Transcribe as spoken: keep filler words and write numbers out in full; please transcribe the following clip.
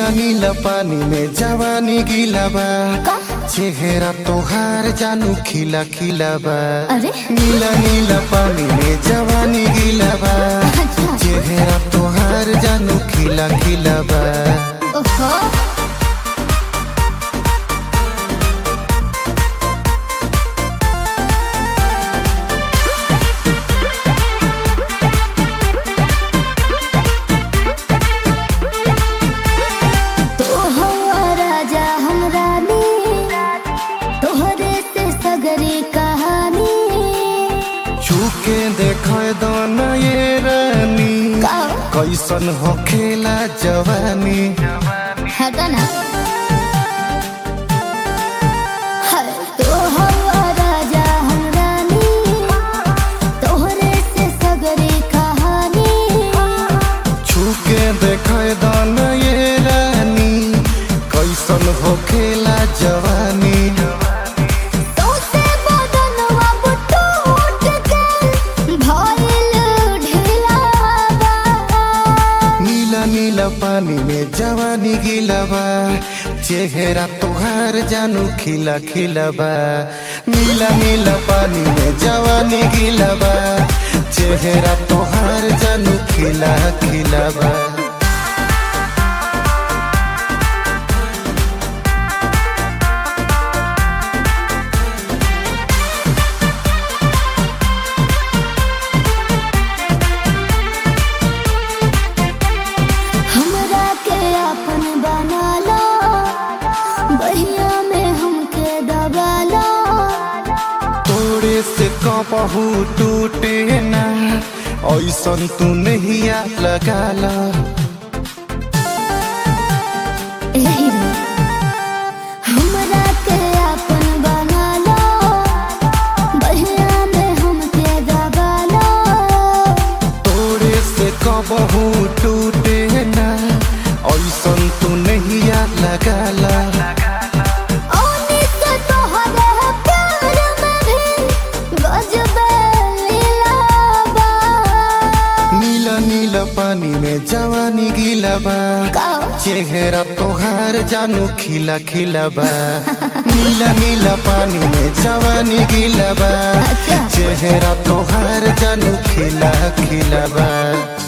नीला पानी में जवानी गीला बा, चेहरा तोहार जानू खिला खिला बा। नीला नीला पानी में जवानी गीला बा, चेहरा तोहार जानू खिला खिला बा। छूके देखो दोना ये रानी, कैसन हो खेला जवानी। हटना तो हवा राजा हम रानी, तोहरे से सगरी कहानी। छूके देखो दोना ये रानी, कैसन हो खेला जवानी। नीला पानी में जवानी गीला बा, चेहरा तोहार जानू खिला खिला बा। नीला नीला पानी में जवानी गीला बा, चेहरा तोहार जानू खिला खिला बा। से कबहू टूटे ना, ऐसन तू नहीं लगा ला। हमरा के अपन बना लो, बहिया में हमके दबा लो। तोरे से कबहू टूटे ना, ऐसन तू नहीं लगा ला। नीला पानी में जवानी गीला बा, चेहरा तोहार जानू खिला खिला बा। नीला नीला पानी में जवानी गीला बा, चेहरा तोहार जानू खिला खिला बा।